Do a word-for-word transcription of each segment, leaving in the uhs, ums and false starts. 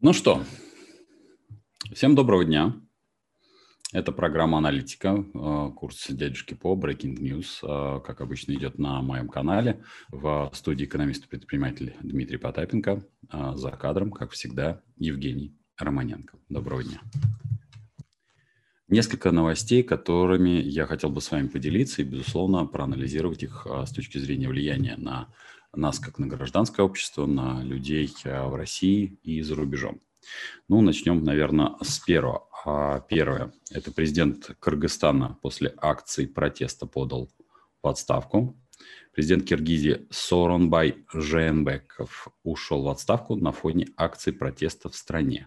Ну что, всем доброго дня. Это программа «Аналитика», курс дядюшки по Breaking News, как обычно, идет на моем канале. В студии экономист-предприниматель Дмитрий Потапенко. За кадром, как всегда, Евгений Романенко. Доброго дня. Несколько новостей, которыми я хотел бы с вами поделиться и, безусловно, проанализировать их с точки зрения влияния на нас, как на гражданское общество, на людей в России и за рубежом. Ну, начнем, наверное, с первого. Первое. Это президент Кыргызстана после акций протеста подал в отставку. Президент Киргизии Сооронбай Жээнбеков ушел в отставку на фоне акций протеста в стране.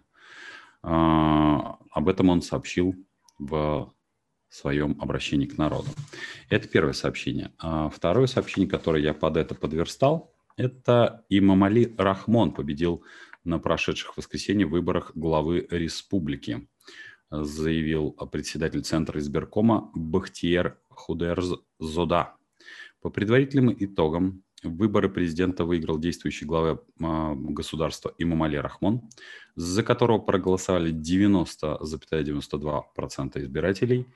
Об этом он сообщил в своем обращении к народу. Это первое сообщение. Второе сообщение, которое я под это подверстал, это Имомали Рахмон победил на прошедших в воскресенье выборах главы республики, заявил председатель Центра избиркома Бахтиер Худерзода. По предварительным итогам выборы президента выиграл действующий глава государства Имомали Рахмон, за которого проголосовали девяносто целых девяносто два сотых процента избирателей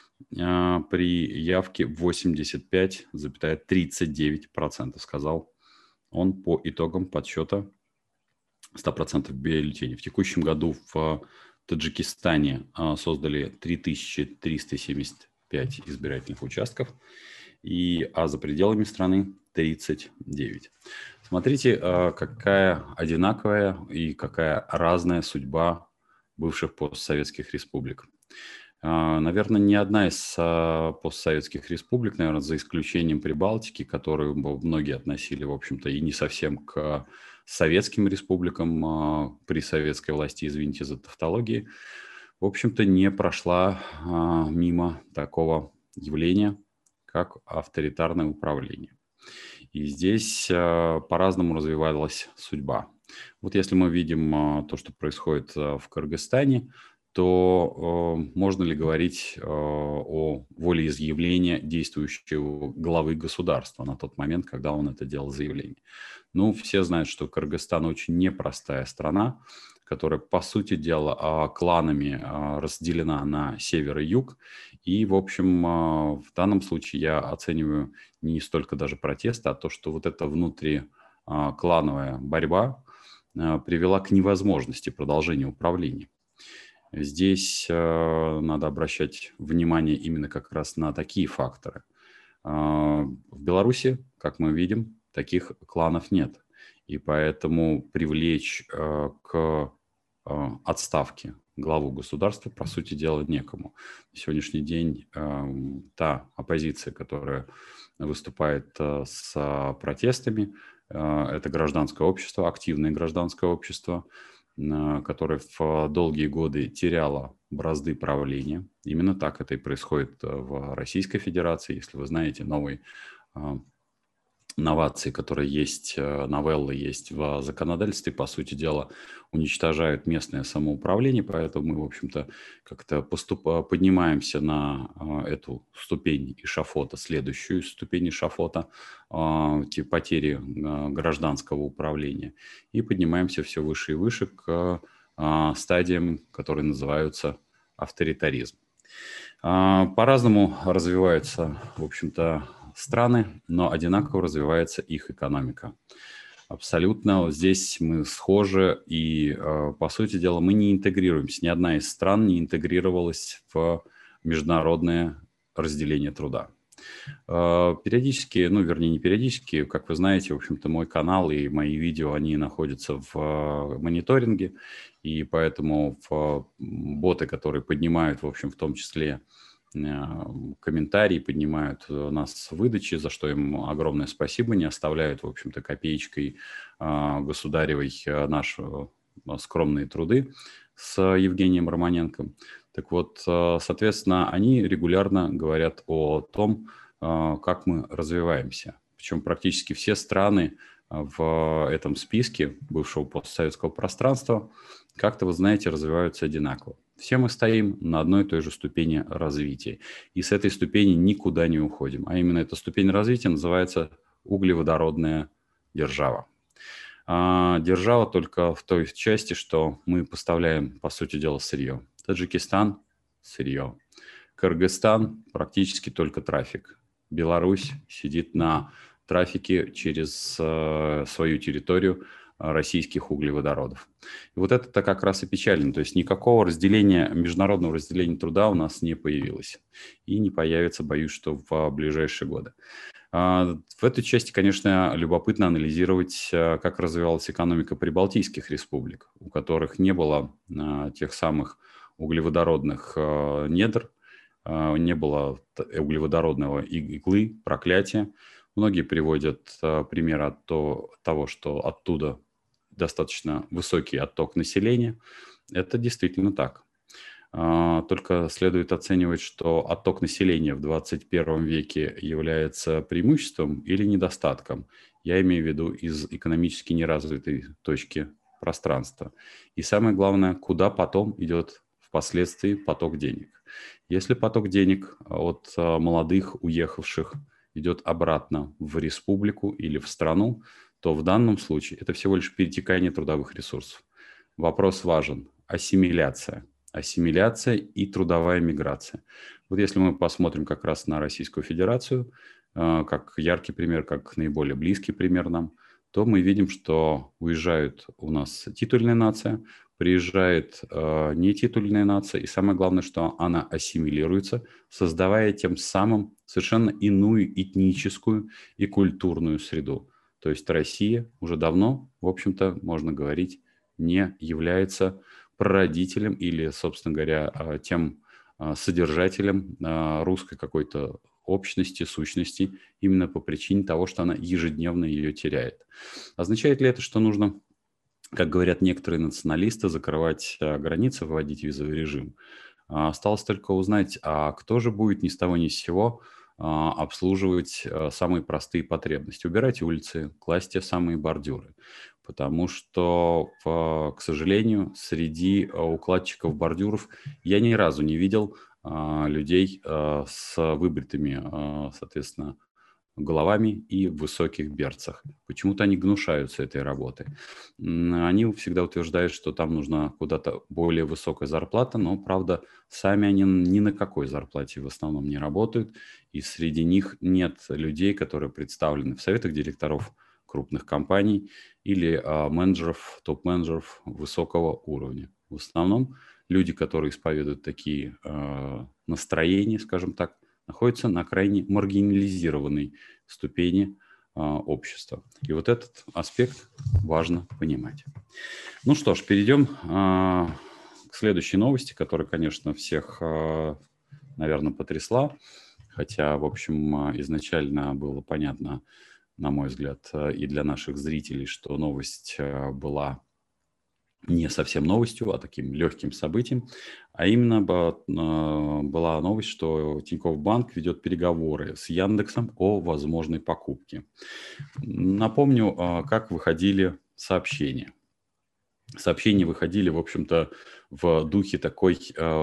при явке восемьдесят пять целых тридцать девять сотых процента, сказал он по итогам подсчета сто процентов бюллетеней. В текущем году в Таджикистане создали три тысячи триста семьдесят пять избирательных участков, и, а за пределами страны тридцать девять. Смотрите, какая одинаковая и какая разная судьба бывших постсоветских республик. Наверное, ни одна из постсоветских республик, наверное, за исключением Прибалтики, которую многие относили, в общем-то, и не совсем к советским республикам при советской власти, извините за тавтологию, в общем-то, не прошла мимо такого явления, как авторитарное управление. И здесь по-разному развивалась судьба. Вот если мы видим то, что происходит в Кыргызстане, то э, можно ли говорить э, о волеизъявлении действующего главы государства на тот момент, когда он это делал заявление? Ну, все знают, что Кыргызстан очень непростая страна, которая, по сути дела, кланами разделена на север и юг. И, в общем, в данном случае я оцениваю не столько даже протесты, а то, что вот эта внутриклановая борьба привела к невозможности продолжения управления. Здесь э, надо обращать внимание именно как раз на такие факторы. Э, в Беларуси, как мы видим, таких кланов нет. И поэтому привлечь э, к э, отставке главу государства, по сути дела, некому. На сегодняшний день э, та оппозиция, которая выступает э, с протестами, э, это гражданское общество, активное гражданское общество, которая в долгие годы теряла бразды правления. Именно так это и происходит в Российской Федерации. Если вы знаете, новые новации, которые есть, новеллы есть в законодательстве, по сути дела, уничтожают местное самоуправление, поэтому мы, в общем-то, как-то поступ... поднимаемся на эту ступень эшафота, следующую ступень эшафота, типа потери гражданского управления, и поднимаемся все выше и выше к стадиям, которые называются авторитаризм. По-разному развиваются, в общем-то, страны, но одинаково развивается их экономика. Абсолютно здесь мы схожи, и, по сути дела, мы не интегрируемся. Ни одна из стран не интегрировалась в международное разделение труда. Периодически, ну, вернее, не периодически, как вы знаете, в общем-то, мой канал и мои видео, они находятся в мониторинге, и поэтому в боты, которые поднимают, в общем, в том числе комментарии, поднимают нас с выдачи, за что им огромное спасибо, не оставляют, в общем-то, копеечкой государевой наши скромные труды с Евгением Романенко. Так вот, соответственно, они регулярно говорят о том, как мы развиваемся. Причем практически все страны в этом списке бывшего постсоветского пространства как-то, вы знаете, развиваются одинаково. Все мы стоим на одной и той же ступени развития. И с этой ступени никуда не уходим. А именно эта ступень развития называется углеводородная держава. А держава только в той части, что мы поставляем, по сути дела, сырье. Таджикистан – сырье. Кыргызстан – практически только трафик. Беларусь сидит на трафике через э, свою территорию э, российских углеводородов. И вот это-то как раз и печально. То есть никакого разделения, международного разделения труда у нас не появилось. И не появится, боюсь, что в ближайшие годы. В этой части, конечно, любопытно анализировать, как развивалась экономика прибалтийских республик, у которых не было тех самых углеводородных недр, не было углеводородного иглы, проклятия. Многие приводят пример от того, что оттуда достаточно высокий отток населения. Это действительно так. Только следует оценивать, что отток населения в двадцать первом веке является преимуществом или недостатком. Я имею в виду из экономически неразвитой точки пространства. И самое главное, куда потом идет впоследствии поток денег. Если поток денег от молодых уехавших идет обратно в республику или в страну, то в данном случае это всего лишь перетекание трудовых ресурсов. Вопрос важен – ассимиляция. Ассимиляция и трудовая миграция. Вот если мы посмотрим как раз на Российскую Федерацию, как яркий пример, как наиболее близкий пример нам, то мы видим, что уезжает у нас титульная нация, приезжает э, нетитульная нация, и самое главное, что она ассимилируется, создавая тем самым совершенно иную этническую и культурную среду. То есть Россия уже давно, в общем-то, можно говорить, не является прародителем или, собственно говоря, тем содержателем русской какой-то общности, сущности, именно по причине того, что она ежедневно ее теряет. Означает ли это, что нужно, как говорят некоторые националисты, закрывать границы, вводить визовый режим? Осталось только узнать, а кто же будет ни с того ни с сего обслуживать самые простые потребности? Убирать улицы, класть те самые бордюры. Потому что, к сожалению, среди укладчиков бордюров я ни разу не видел людей с выбритыми, соответственно, головами и в высоких берцах. Почему-то они гнушаются этой работы. Они всегда утверждают, что там нужна куда-то более высокая зарплата, но, правда, сами они ни на какой зарплате в основном не работают, и среди них нет людей, которые представлены в советах директоров крупных компаний или а, менеджеров, топ-менеджеров высокого уровня. В основном люди, которые исповедуют такие а, настроения, скажем так, находятся на крайне маргинализированной ступени а, общества. И вот этот аспект важно понимать. Ну что ж, перейдем а, к следующей новости, которая, конечно, всех, а, наверное, потрясла. Хотя, в общем, изначально было понятно, на мой взгляд, и для наших зрителей, что новость была не совсем новостью, а таким легким событием. А именно была новость, что Тинькофф Банк ведет переговоры с Яндексом о возможной покупке. Напомню, как выходили сообщения. Сообщения выходили, в общем-то, в духе такой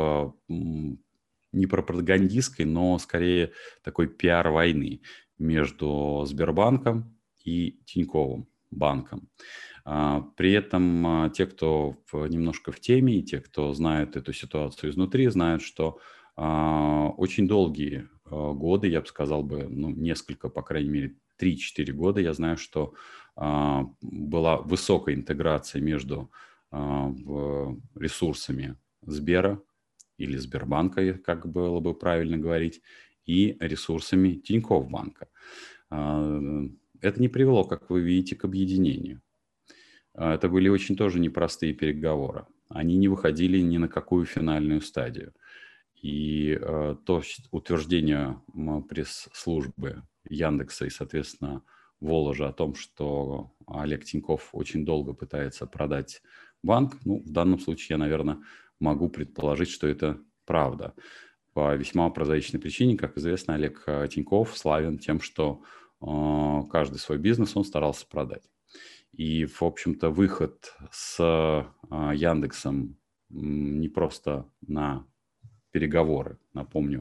не пропагандистской, но скорее такой пиар-войны между Сбербанком и Тиньковым банком. При этом те, кто немножко в теме, и те, кто знает эту ситуацию изнутри, знают, что очень долгие годы, я бы сказал бы, ну, несколько, по крайней мере, три-четыре года, я знаю, что была высокая интеграция между ресурсами Сбера или Сбербанка, как было бы правильно говорить, и ресурсами Тинькофф банка. Это не привело, как вы видите, к объединению. Это были очень тоже непростые переговоры. Они не выходили ни на какую финальную стадию. И то утверждение пресс-службы Яндекса и, соответственно, Воложа о том, что Олег Тинькофф очень долго пытается продать банк, ну, в данном случае я, наверное, могу предположить, что это правда. По весьма прозаичной причине, как известно, Олег Тинькофф славен тем, что э, каждый свой бизнес он старался продать. И, в общем-то, выход с э, Яндексом не просто на переговоры, напомню,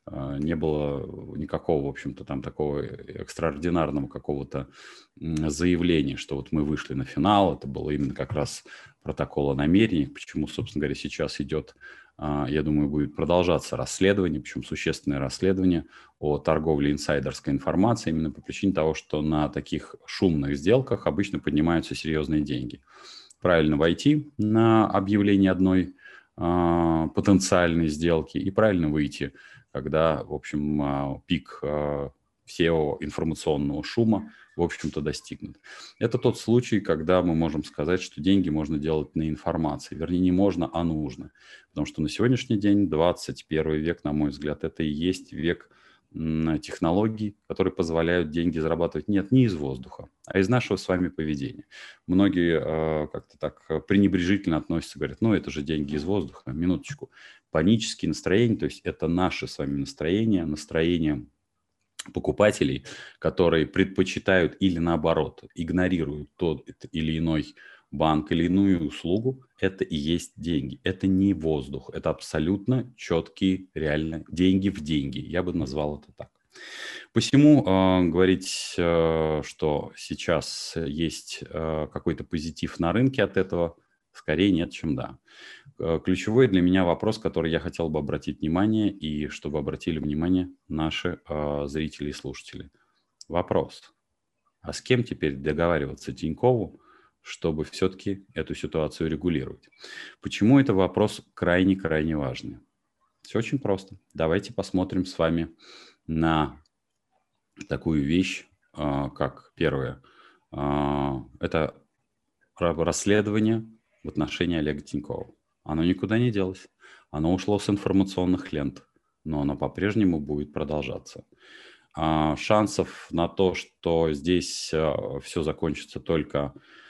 Не было никакого, в общем-то, там такого экстраординарного какого-то заявления, что вот мы вышли на финал. Это было именно как раз протокол о намерениях. Почему, собственно говоря, сейчас идет, я думаю, будет продолжаться расследование, причем существенное расследование о торговле инсайдерской информацией, именно по причине того, что на таких шумных сделках обычно поднимаются серьезные деньги. Правильно войти на объявление одной а, потенциальной сделки и правильно выйти, когда, в общем, а, пик а, всего информационного шума, в общем-то, достигнут. Это тот случай, когда мы можем сказать, что деньги можно делать на информации. Вернее, не можно, а нужно. Потому что на сегодняшний день, двадцать первый век, на мой взгляд, это и есть век технологий, которые позволяют деньги зарабатывать нет, не из воздуха, а из нашего с вами поведения. Многие э, как-то так пренебрежительно относятся, говорят, ну это же деньги из воздуха, минуточку. Панические настроения, то есть это наше с вами настроение, настроение покупателей, которые предпочитают или наоборот игнорируют тот или иной банк или иную услугу, это и есть деньги. Это не воздух, это абсолютно четкие, реально деньги в деньги. Я бы назвал это так. Посему э, говорить, э, что сейчас есть э, какой-то позитив на рынке от этого, скорее нет, чем да. Ключевой для меня вопрос, который я хотел бы обратить внимание, и чтобы обратили внимание наши э, зрители и слушатели. Вопрос. А с кем теперь договариваться Тинькову, чтобы все-таки эту ситуацию регулировать? Почему это вопрос крайне-крайне важный? Все очень просто. Давайте посмотрим с вами на такую вещь, э, как первое. Э, это расследование в отношении Олега Тинькова. Оно никуда не делось. Оно ушло с информационных лент, но оно по-прежнему будет продолжаться. А шансов на то, что здесь а, все закончится только,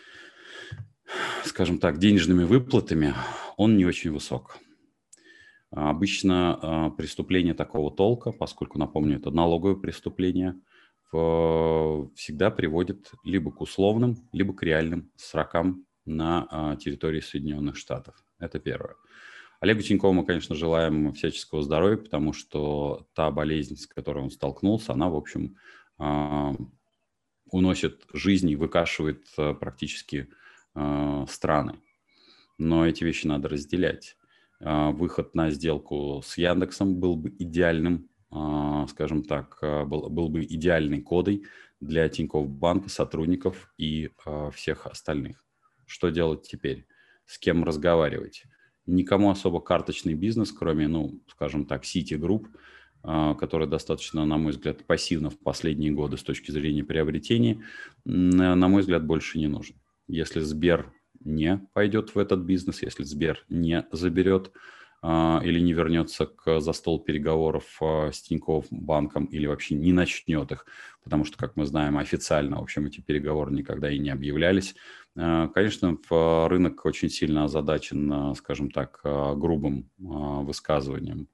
скажем так, денежными выплатами, он не очень высок. А, обычно а, преступление такого толка, поскольку, напомню, это налоговое преступление, в, всегда приводит либо к условным, либо к реальным срокам на а, территории Соединенных Штатов. Это первое. Олегу Тинькову мы, конечно, желаем всяческого здоровья, потому что та болезнь, с которой он столкнулся, она, в общем, а, уносит жизнь и выкашивает а, практически а, страны. Но эти вещи надо разделять. А, выход на сделку с Яндексом был бы идеальным, а, скажем так, был, был бы идеальной кодой для Тинькофф банка, сотрудников и а, всех остальных. Что делать теперь? С кем разговаривать? Никому особо карточный бизнес, кроме, ну, скажем так, Citigroup, который достаточно, на мой взгляд, пассивно в последние годы с точки зрения приобретений, на мой взгляд, больше не нужен. Если Сбер не пойдет в этот бизнес, если Сбер не заберет а, или не вернется к, за стол переговоров а, с Тинькофф банком или вообще не начнет их, потому что, как мы знаем, официально, в общем, эти переговоры никогда и не объявлялись. А, конечно, в рынок очень сильно озадачен, скажем так, грубым а, высказыванием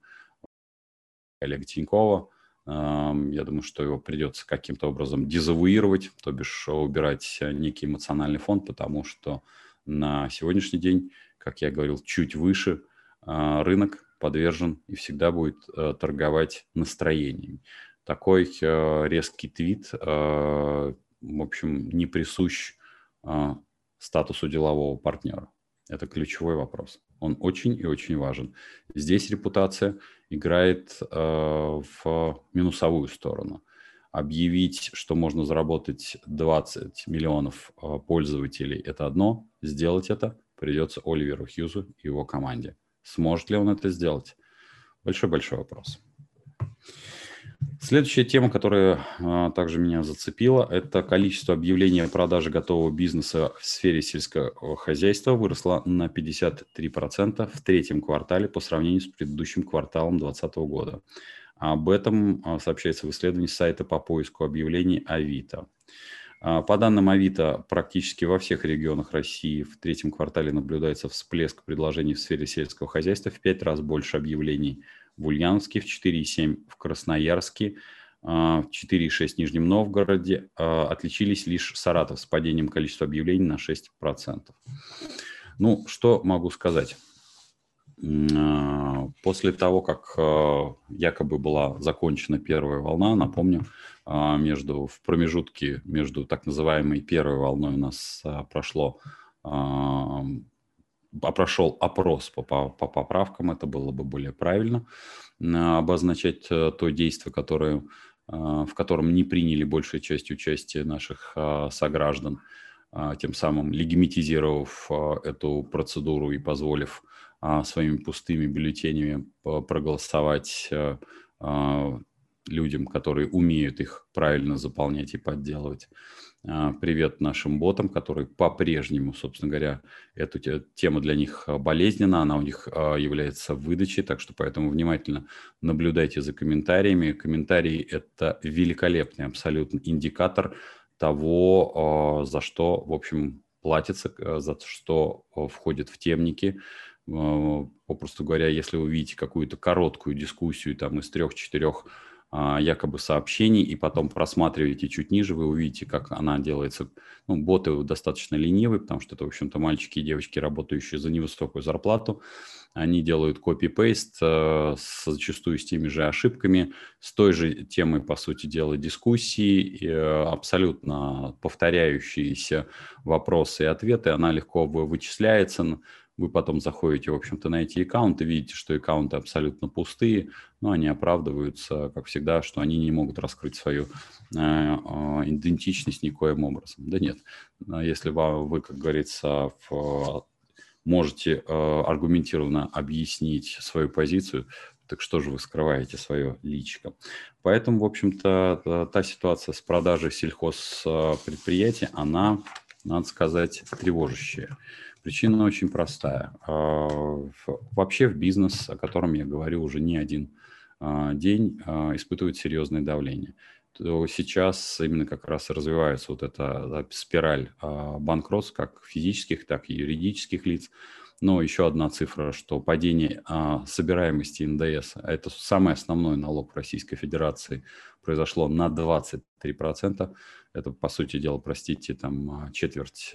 Олега Тинькова. Я думаю, что его придется каким-то образом дезавуировать, то бишь убирать некий эмоциональный фон, потому что на сегодняшний день, как я говорил, чуть выше рынок подвержен и всегда будет торговать настроением. Такой резкий твит, в общем, не присущ статусу делового партнера. Это ключевой вопрос. Он очень и очень важен. Здесь репутация играет э, в минусовую сторону. Объявить, что можно заработать двадцать миллионов э, пользователей, это одно. Сделать это придется Оливеру Хьюзу и его команде. Сможет ли он это сделать? Большой-большой вопрос. Следующая тема, которая а, также меня зацепила, это количество объявлений о продаже готового бизнеса в сфере сельского хозяйства выросло на пятьдесят три процента в третьем квартале по сравнению с предыдущим кварталом две тысячи двадцатого года. Об этом а, сообщается в исследовании сайта по поиску объявлений Авито. А, по данным Авито, практически во всех регионах России в третьем квартале наблюдается всплеск предложений в сфере сельского хозяйства, в пять раз больше объявлений в Ульяновске, в четыре и семь в Красноярске, в четыре и шесть в Нижнем Новгороде. Отличились лишь Саратов с падением количества объявлений на шесть процентов. Ну, что могу сказать? После того, как якобы была закончена первая волна, напомню, между, в промежутке между так называемой первой волной у нас прошло, прошел опрос по, по, по поправкам, это было бы более правильно обозначать то действие, которое, в котором не приняли большая часть участия наших сограждан, тем самым легитимизировав эту процедуру и позволив своими пустыми бюллетенями проголосовать людям, которые умеют их правильно заполнять и подделывать. Привет нашим ботам, которые по-прежнему, собственно говоря, эту тема для них болезненна, она у них является выдачей, так что поэтому внимательно наблюдайте за комментариями. Комментарии – это великолепный абсолютно индикатор того, за что, в общем, платится, за что входит в темники. Попросту говоря, если вы видите какую-то короткую дискуссию там из трех-четырех якобы сообщений, и потом просматриваете чуть ниже, вы увидите, как она делается. Ну, боты достаточно ленивые, потому что это, в общем-то, мальчики и девочки, работающие за невысокую зарплату. Они делают копи-пейст, э, зачастую с теми же ошибками, с той же темой, по сути дела, дискуссии, э, абсолютно повторяющиеся вопросы и ответы. Она легко вычисляется. Вы потом заходите, в общем-то, на эти аккаунты, видите, что аккаунты абсолютно пустые, но они оправдываются, как всегда, что они не могут раскрыть свою э, э, идентичность никоим образом. Да нет, если вы, вы как говорится, в, можете э, аргументированно объяснить свою позицию, так что же вы скрываете свое личико? Поэтому, в общем-то, та ситуация с продажей сельхозпредприятий, она, надо сказать, тревожащая. Причина очень простая. Вообще в бизнес, о котором я говорю уже не один день, испытывает серьезное давление. То сейчас именно как раз развивается вот эта спираль банкротств как физических, так и юридических лиц. Но еще одна цифра, что падение собираемости эн дэ эс, это самый основной налог Российской Федерации, произошло на двадцать три процента. Это, по сути дела, простите, там четверть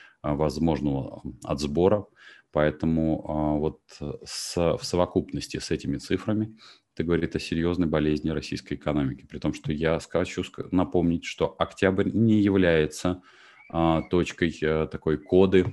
возможного от сбора. Поэтому вот с, в совокупности с этими цифрами это говорит о серьезной болезни российской экономики. При том, что я хочу напомнить, что октябрь не является а, точкой а, такой коды,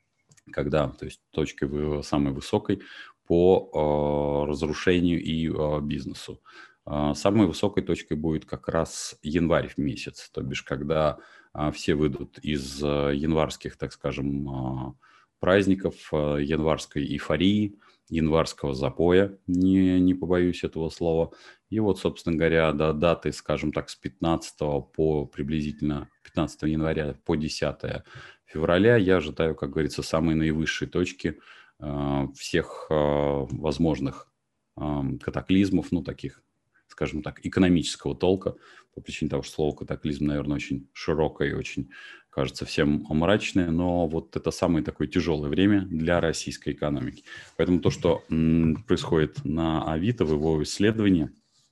когда, то есть точкой самой высокой по а, разрушению и а, бизнесу. А, самой высокой точкой будет как раз январь месяц, то бишь когда а, все выйдут из а, январских, так скажем, а, праздников, а, январской эйфории, январского запоя, не, не побоюсь этого слова. И вот, собственно говоря, до даты, скажем так, с пятнадцатого по приблизительно пятнадцатого января по десятое февраля я ожидаю, как говорится, самые наивысшие точки э, всех э, возможных э, катаклизмов, ну, таких, скажем так, экономического толка, по причине того, что слово катаклизм, наверное, очень широкое и очень, кажется, всем мрачное, но вот это самое такое тяжелое время для российской экономики. Поэтому то, что м, происходит на Авито в его исследовании,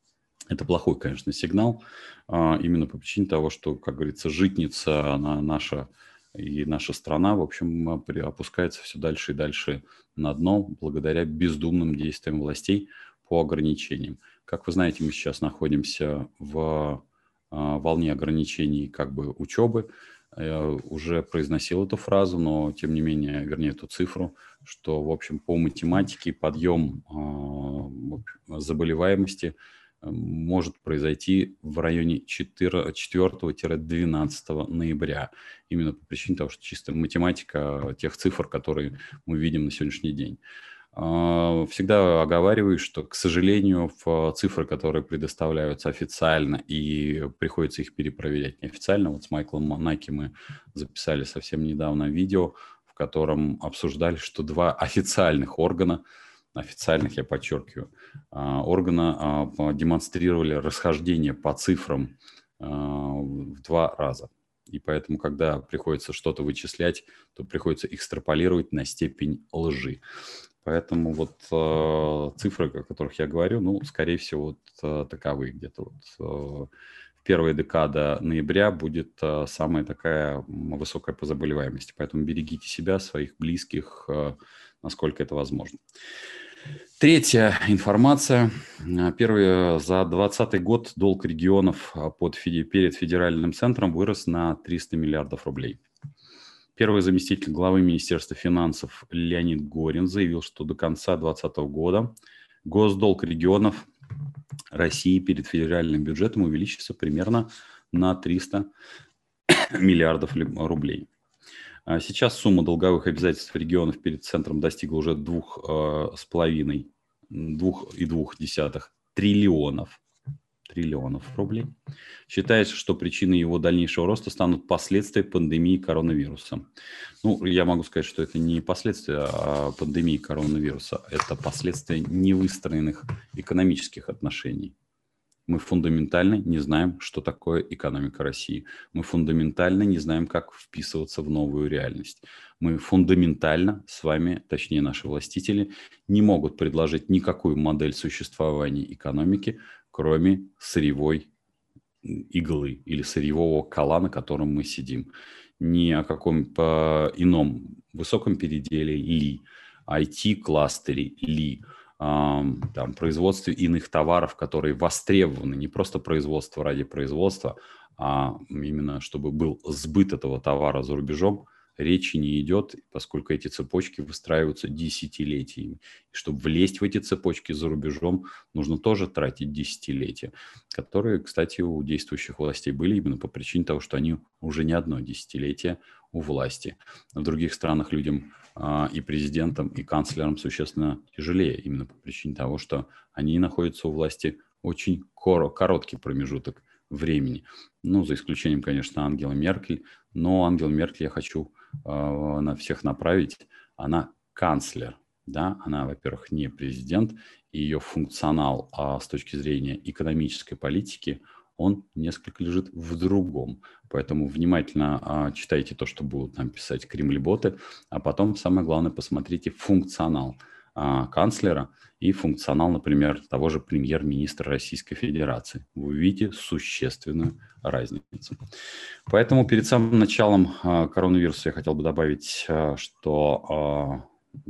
это плохой, конечно, сигнал, а, именно по причине того, что, как говорится, житница, она наша и наша страна, в общем, опускается все дальше и дальше на дно благодаря бездумным действиям властей по ограничениям. Как вы знаете, мы сейчас находимся в а, волне ограничений как бы учебы. Я уже произносил эту фразу, но тем не менее, вернее, эту цифру, что, в общем, по математике подъем а, заболеваемости может произойти в районе четвёртого-двенадцатого ноября. Именно по причине того, что чисто математика тех цифр, которые мы видим на сегодняшний день. Всегда оговариваю, что, к сожалению, в цифры, которые предоставляются официально, и приходится их перепроверять неофициально. Вот с Майклом Наки мы записали совсем недавно видео, в котором обсуждали, что два официальных органа, официальных, я подчеркиваю, органа демонстрировали расхождение по цифрам в два раза. И поэтому, когда приходится что-то вычислять, то приходится экстраполировать на степень лжи. Поэтому вот цифры, о которых я говорю, ну, скорее всего, вот таковы где-то вот в первая декада ноября будет э, самая такая высокая по заболеваемости. Поэтому берегите себя, своих близких, э, насколько это возможно. Третья информация. Первый, за двадцатый год долг регионов под, перед федеральным центром вырос на триста миллиардов рублей. Первый заместитель главы Министерства финансов Леонид Горин заявил, что до конца две тысячи двадцатого года госдолг регионов России перед федеральным бюджетом увеличится примерно на триста миллиардов рублей. Сейчас сумма долговых обязательств регионов перед центром достигла уже двух с половиной, двух и двух десятых триллионов, триллионов рублей. Считается, что причиной его дальнейшего роста станут последствия пандемии коронавируса. Ну, я могу сказать, что это не последствия пандемии коронавируса, это последствия невыстроенных экономических отношений. Мы фундаментально не знаем, что такое экономика России. Мы фундаментально не знаем, как вписываться в новую реальность. Мы фундаментально с вами, точнее наши властители, не могут предложить никакую модель существования экономики, кроме сырьевой иглы или сырьевого кола, на котором мы сидим. Ни о каком-то ином высоком переделе ли, ай ти-кластере ли, там, производстве иных товаров, которые востребованы, не просто производство ради производства, а именно чтобы был сбыт этого товара за рубежом, речи не идет, поскольку эти цепочки выстраиваются десятилетиями. И чтобы влезть в эти цепочки за рубежом, нужно тоже тратить десятилетия, которые, кстати, у действующих властей были именно по причине того, что они уже не одно десятилетие у власти. В других странах людям а, и президентам, и канцлерам существенно тяжелее, именно по причине того, что они находятся у власти очень короткий промежуток времени. Ну, за исключением, конечно, Ангелы Меркель. Но Ангелу Меркель я хочу э, на всех направить. Она канцлер. Да? Она, во-первых, не президент. И ее функционал а, с точки зрения экономической политики, он несколько лежит в другом. Поэтому внимательно а, читайте то, что будут нам писать кремлеботы. А потом, самое главное, посмотрите функционал а, канцлера и функционал, например, того же премьер-министра Российской Федерации. Вы увидите существенную разницу. Поэтому перед самым началом а, коронавируса я хотел бы добавить, а, что а,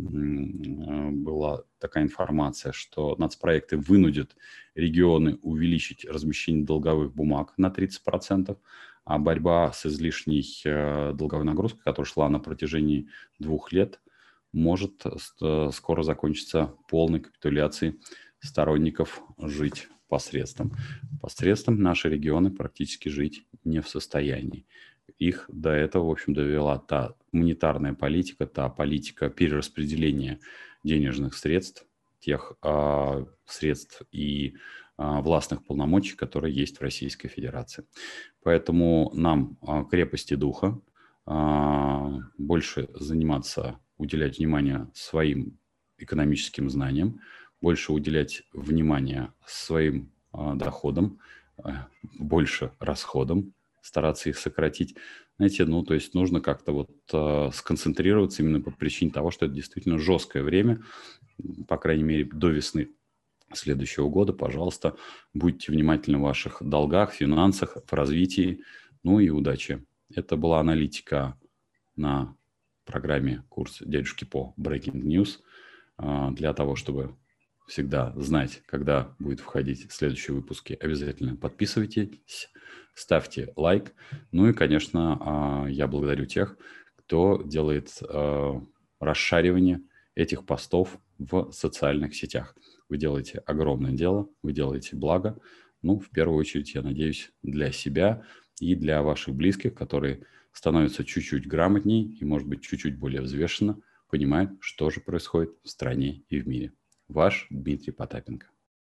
была такая информация, что нацпроекты вынудят регионы увеличить размещение долговых бумаг на тридцать процентов, а борьба с излишней а, долговой нагрузкой, которая шла на протяжении двух лет, может скоро закончиться полной капитуляцией сторонников жить посредством. Посредством наши регионы практически жить не в состоянии. Их до этого, в общем, довела та монетарная политика, та политика перераспределения денежных средств, тех а, средств и а, властных полномочий, которые есть в Российской Федерации. Поэтому нам а, крепости духа, а, больше заниматься, уделять внимание своим экономическим знаниям, больше уделять внимание своим а, доходам, а, больше расходам, стараться их сократить. Знаете, ну, то есть нужно как-то вот а, сконцентрироваться именно по причине того, что это действительно жесткое время, по крайней мере, до весны следующего года. Пожалуйста, будьте внимательны в ваших долгах, финансах, в развитии. Ну и удачи. Это была аналитика на программе курс дядюшки по Breaking News. Для того, чтобы всегда знать, когда будет входить следующие выпуски, обязательно подписывайтесь, ставьте лайк. Ну и, конечно, я благодарю тех, кто делает расшаривание этих постов в социальных сетях. Вы делаете огромное дело, вы делаете благо. Ну, в первую очередь, я надеюсь, для себя и для ваших близких, которые становятся чуть-чуть грамотнее и, может быть, чуть-чуть более взвешенно понимают, что же происходит в стране и в мире. Ваш Дмитрий Потапенко.